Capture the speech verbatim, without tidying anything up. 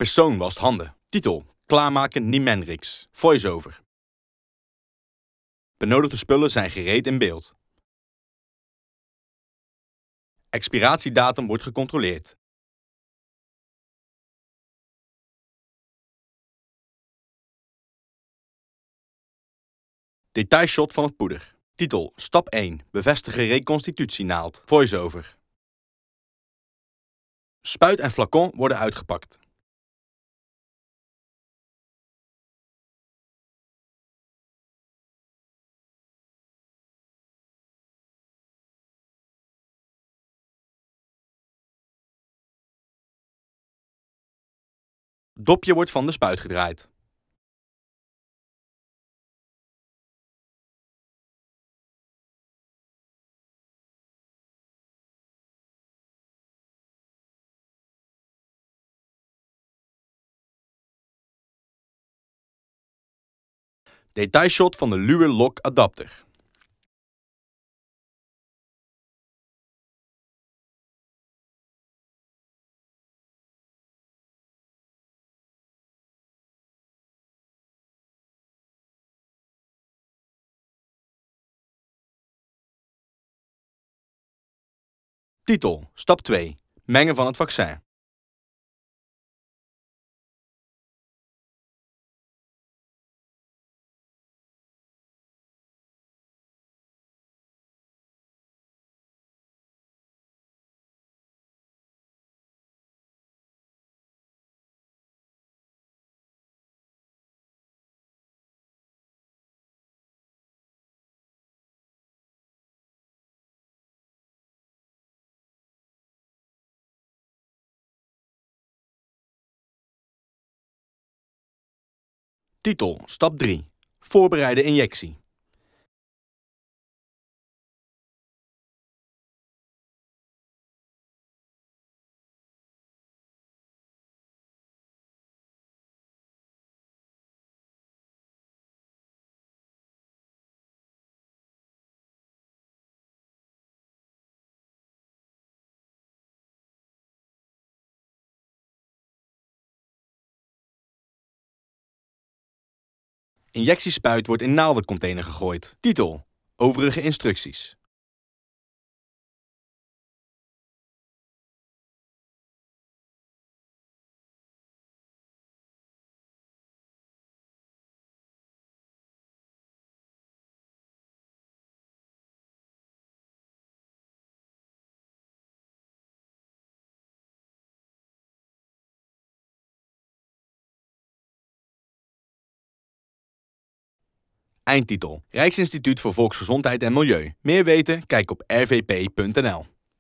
Persoon wast handen. Titel: Klaarmaken Niemenrix. Voice-over. Benodigde spullen zijn gereed in beeld. Expiratiedatum wordt gecontroleerd. Detailshot van het poeder. Titel: Stap één. Bevestigen reconstitutienaald. Voice-over. Spuit en flacon worden uitgepakt. Dopje wordt van de spuit gedraaid. Detailshot van de Luer Lock adapter. Titel: Stap twee. Mengen van het vaccin. Titel: Stap drie. Voorbereide injectie. Injectiespuit wordt in naaldencontainer gegooid. Titel: Overige instructies. Eindtitel: Rijksinstituut voor Volksgezondheid en Milieu. Meer weten? Kijk op r v p punt n l.